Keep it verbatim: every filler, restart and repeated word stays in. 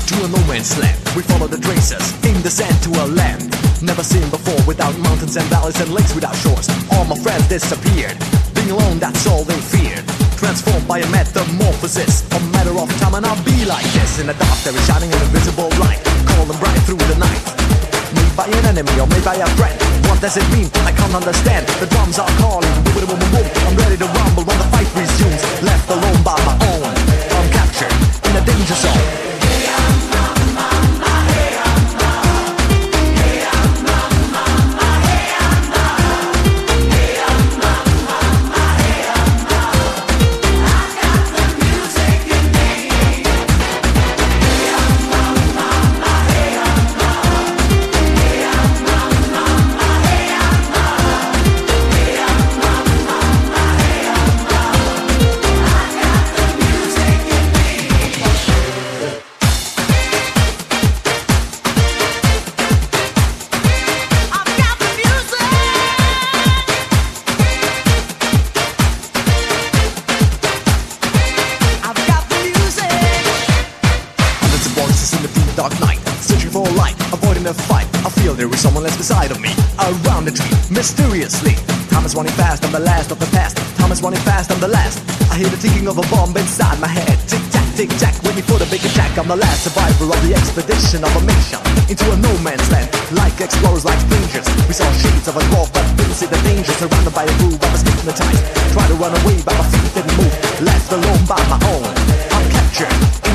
to a no man's land. We follow the traces in the sand to a land never seen before, without mountains and valleys and lakes without shores. All my friends disappeared. Being alone, that's all they feared. Transformed by a metamorphosis, a matter of time and I'll be like this. In the dark there is shining an invisible light, cold and bright through the night. Made by an enemy or made by a friend, what does it mean? I can't understand. The drums are calling, boom boom boom boom. I'm ready to rumble when the fight resumes. Left alone by my own, I'm captured in a danger zone. Dark night, searching for a light, avoiding a fight. I feel there is someone else beside of me, around the tree, mysteriously. Time is running fast, I'm the last of the past. Time is running fast, I'm the last. I hear the ticking of a bomb inside my head. Tick tack, tick tack, waiting for the big attack. I'm the last survivor of the expedition of a mission into a no man's land. Like explorers, like strangers, we saw shades of a dwarf, but didn't see the danger. Surrounded by a groove, I was hypnotized. Tried to run away, but my feet didn't move. Left alone by my own, I'm captured